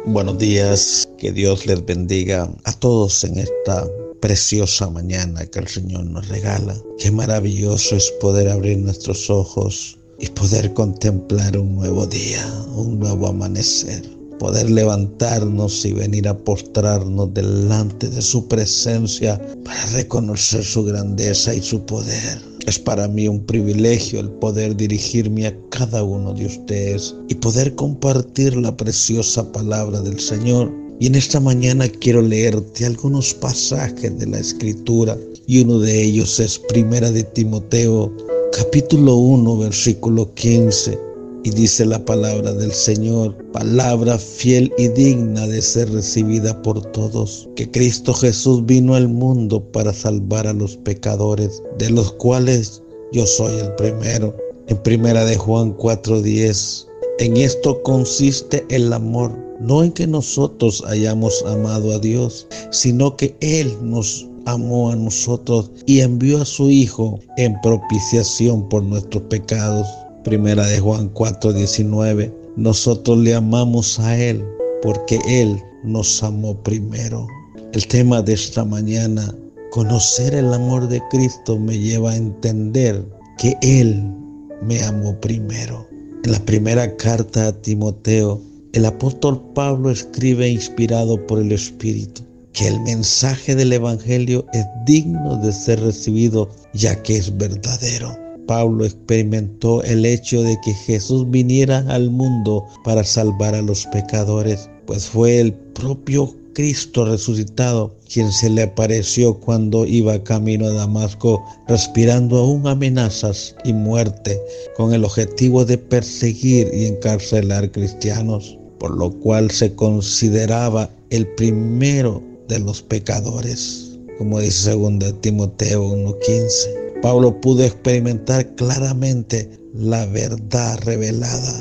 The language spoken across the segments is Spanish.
Buenos días, que Dios les bendiga a todos en esta preciosa mañana que el Señor nos regala. Qué maravilloso es poder abrir nuestros ojos y poder contemplar un nuevo día, un nuevo amanecer. Poder levantarnos y venir a postrarnos delante de su presencia para reconocer su grandeza y su poder. Es para mí un privilegio el poder dirigirme a cada uno de ustedes y poder compartir la preciosa palabra del Señor. Y en esta mañana quiero leerte algunos pasajes de la Escritura, y uno de ellos es Primera de Timoteo, capítulo 1, versículo 15. Y dice la palabra del Señor: palabra fiel y digna de ser recibida por todos, que Cristo Jesús vino al mundo para salvar a los pecadores, de los cuales yo soy el primero. En Primera de Juan 4:10, en esto consiste el amor, no en que nosotros hayamos amado a Dios, sino que Él nos amó a nosotros y envió a su Hijo en propiciación por nuestros pecados. Primera de Juan 4:19, nosotros le amamos a Él porque Él nos amó primero. El tema de esta mañana, conocer el amor de Cristo, me lleva a entender que Él me amó primero. En la primera carta a Timoteo, el apóstol Pablo escribe, inspirado por el Espíritu, que el mensaje del Evangelio es digno de ser recibido, ya que es verdadero. Pablo experimentó el hecho de que Jesús viniera al mundo para salvar a los pecadores, pues fue el propio Cristo resucitado quien se le apareció cuando iba camino a Damasco, respirando aún amenazas y muerte, con el objetivo de perseguir y encarcelar cristianos, por lo cual se consideraba el primero de los pecadores, como dice 2 Timoteo 1:15. Pablo pudo experimentar claramente la verdad revelada,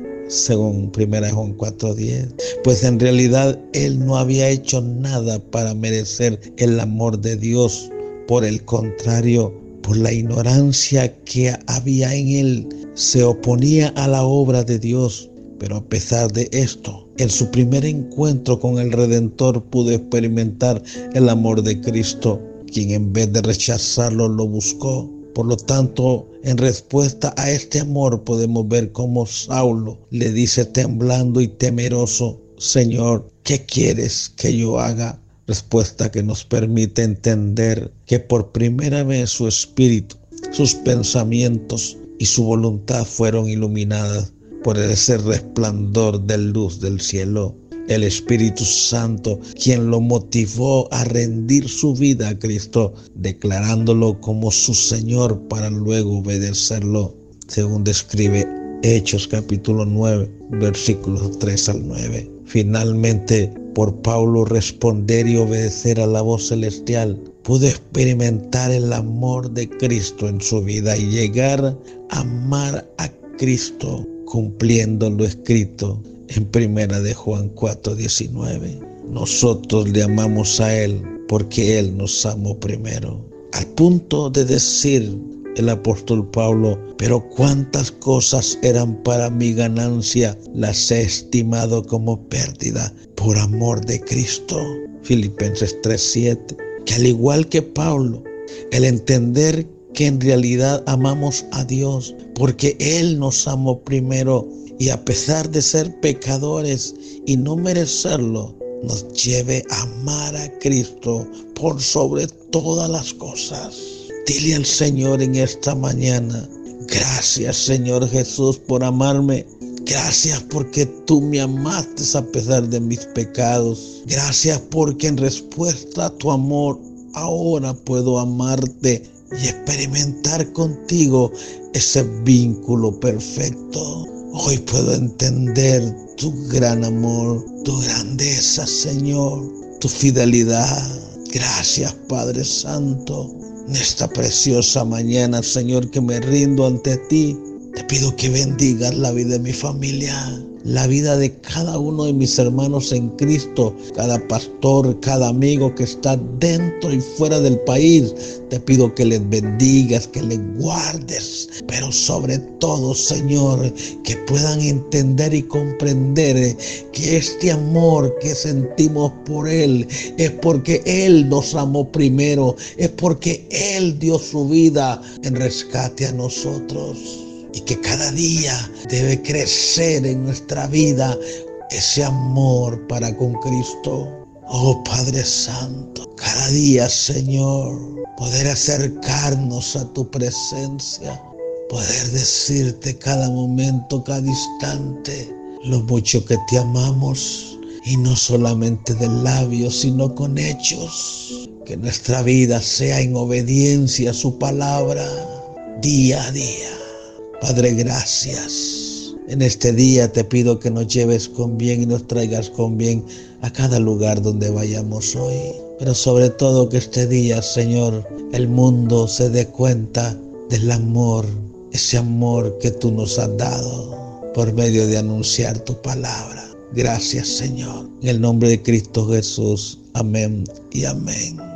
según 1 Juan 4:10, pues en realidad él no había hecho nada para merecer el amor de Dios. Por el contrario, por la ignorancia que había en él, se oponía a la obra de Dios. Pero a pesar de esto, en su primer encuentro con el Redentor pudo experimentar el amor de Cristo, quien en vez de rechazarlo lo buscó. Por lo tanto, en respuesta a este amor podemos ver cómo Saulo le dice temblando y temeroso: Señor, ¿qué quieres que yo haga? Respuesta que nos permite entender que por primera vez su espíritu, sus pensamientos y su voluntad fueron iluminadas por ese resplandor de luz del cielo. El Espíritu Santo, quien lo motivó a rendir su vida a Cristo, declarándolo como su Señor para luego obedecerlo, según describe Hechos capítulo 9, versículos 3 al 9. Finalmente, por Pablo responder y obedecer a la voz celestial, pudo experimentar el amor de Cristo en su vida y llegar a amar a Cristo, cumpliendo lo escrito en Primera de Juan 4:19. Nosotros le amamos a Él porque Él nos amó primero. Al punto de decir el apóstol Pablo: pero cuántas cosas eran para mi ganancia, las he estimado como pérdida por amor de Cristo. Filipenses 3:7. Que al igual que Pablo, el entender que en realidad amamos a Dios porque Él nos amó primero, y a pesar de ser pecadores y no merecerlo, nos lleve a amar a Cristo por sobre todas las cosas. Dile al Señor en esta mañana: gracias, Señor Jesús, por amarme. Gracias porque tú me amaste a pesar de mis pecados. Gracias porque en respuesta a tu amor ahora puedo amarte y experimentar contigo ese vínculo perfecto. Hoy puedo entender tu gran amor, tu grandeza, Señor, tu fidelidad. Gracias, Padre Santo. En esta preciosa mañana, Señor, que me rindo ante ti, Te pido que bendigas la vida de mi familia, la vida de cada uno de mis hermanos en Cristo, cada pastor, cada amigo que está dentro y fuera del país. Te pido que les bendigas, que les guardes, pero sobre todo, Señor, que puedan entender y comprender que este amor que sentimos por Él es porque Él nos amó primero, es porque Él dio su vida en rescate a nosotros. Y que cada día debe crecer en nuestra vida ese amor para con Cristo. Oh Padre Santo, cada día, Señor, poder acercarnos a tu presencia, poder decirte cada momento, cada instante, lo mucho que te amamos, y no solamente de labios, sino con hechos. Que nuestra vida sea en obediencia a su palabra, día a día. Padre, gracias. En este día te pido que nos lleves con bien y nos traigas con bien a cada lugar donde vayamos hoy. Pero sobre todo que este día, Señor, el mundo se dé cuenta del amor, ese amor que tú nos has dado por medio de anunciar tu palabra. Gracias, Señor. En el nombre de Cristo Jesús. Amén y amén.